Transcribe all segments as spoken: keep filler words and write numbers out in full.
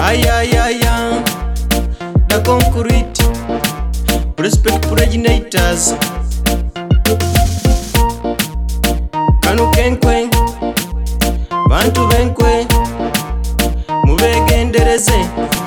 Ayayaya, the concrete, respect originators. Kanu kenkwe, bantu benkwe, mubegendereze.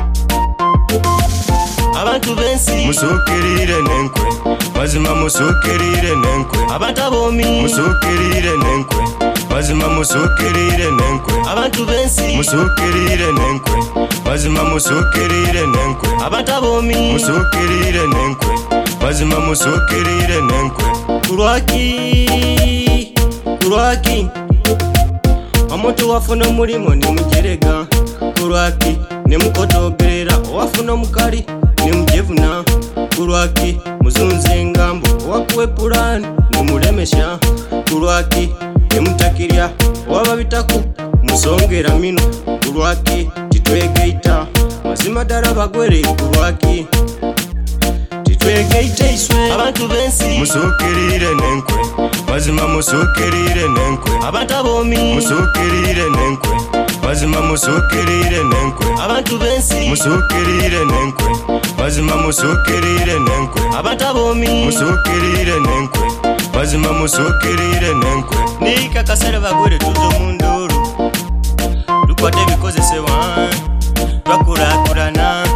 Abantu bensi musukirire nenkwe, mazima musukirire nenkwe. Abantu abomi musukirire nenkwe, mazima musukirire nenkwe. Abantu bensi musukirire nenkwe, mazima musukirire nenkwe. Abantu abomi musukirire nenkwe, mazima musukirire nenkwe. Kurwaki, kurwaki, omuntu wafuna omulimo nimujerega. Kurwaki, nemukotogerera owafuna omukali nimujevuna. Kurwaki, muzunze engambo owakuwe pulani nimulemesha. Kurwaki, nemutakirya owababitaku musongera mino. Kurwaki, titwegeita mazima ddala bagwere. Kurwaki, titwegeita iswe abantu bensi musukirire nenkwe, mazima musukirire nenkwe. Abantu abomi musukirire nenkwe, mazima musukirire nenkwe. Abantu bensi musukirire nenkwe, mazima musukirire nenkwe. Abantu abomi musukirire nenkwe, mazima musukirire nenkwe. nika kasere bagwere tuzo munduru tukwate bikozesebwa twakulakulana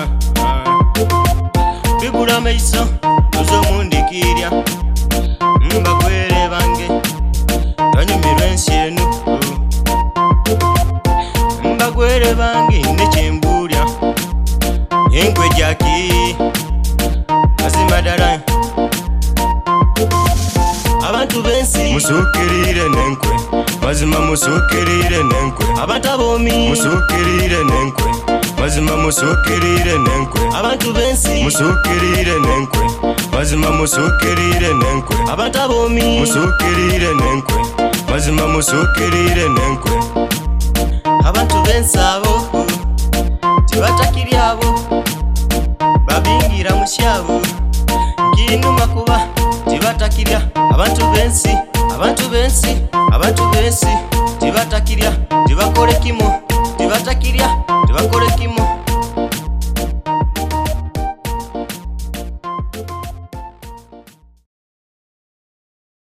bigula maiso tuzo mundikirya mbagwere bange banyumirwa ensi enu. Mbagwere bange nekyembulya enkwe jaki mazima ddala. Abantu bensi musukirire nenkwe, mazima musukirire nenkwe. Abantu abomi musukirire nenkwe, mazima musukirire nenkwe. Abantu bensi musukirire nenkwe, mazima musukirire nenkwe. Abantu abomi musukirire nenkwe, mazima musukirire nenkwe. Abantu bensi abo tibatakirya abo babingira musyabo nkinuma kuba tibatakirya. Abantu bensi, abantu bensi, abantu bensi tibatakirya, tibakole kimo, tibatakirya, tibakole kimo.